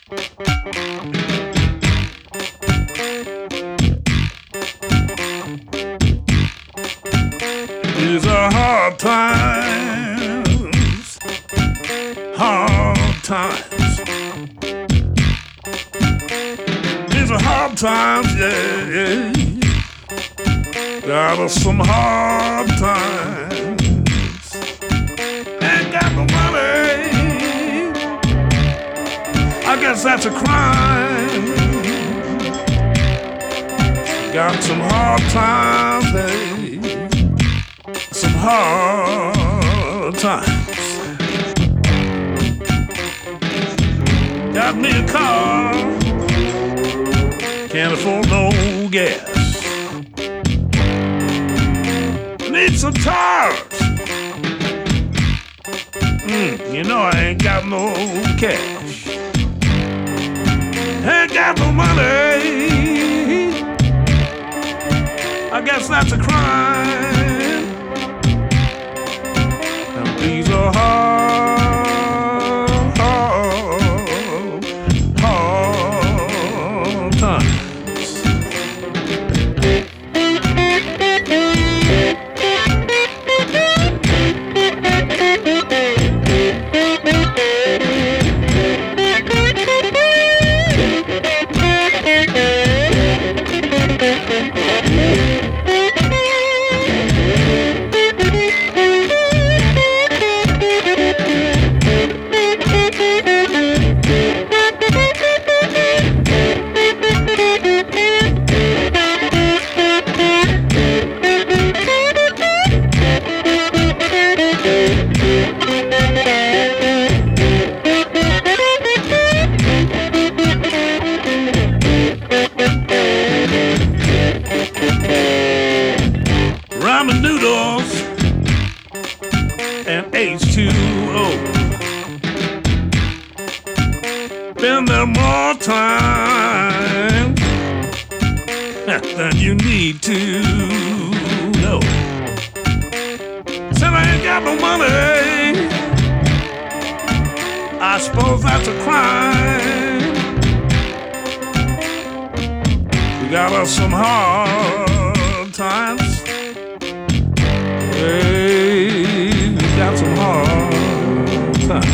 These are hard times, hard times. These are hard times, yeah. Got us some hard times. Ain't got no money. I guess that's a crime. Got some hard times, hey. Some hard times. Got me a car. Can't afford no gas. Need some tires. You know I ain't got no cash. Ain't got no money. I guess that's a crime. And these are hard, hard, hard times. Ramen noodles and H2O. Been there more times than you need to know. Said I ain't got no money. I suppose that's a crime. We got us some hard times. Hey, we got some hard times.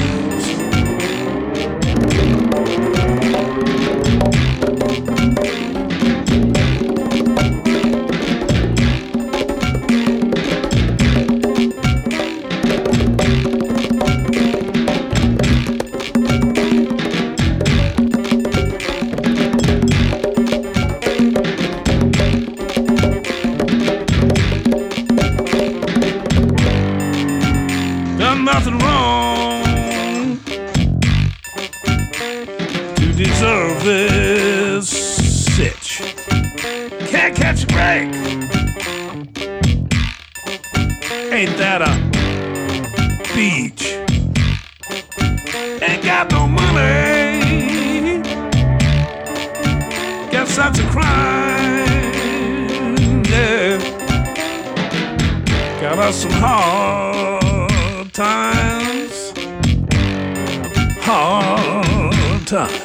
Done nothing wrong to deserve this sitch. Can't catch a break. Ain't that a beach? Ain't got no money. Guess that's a crime. Yeah. Got us some hard times, hard times.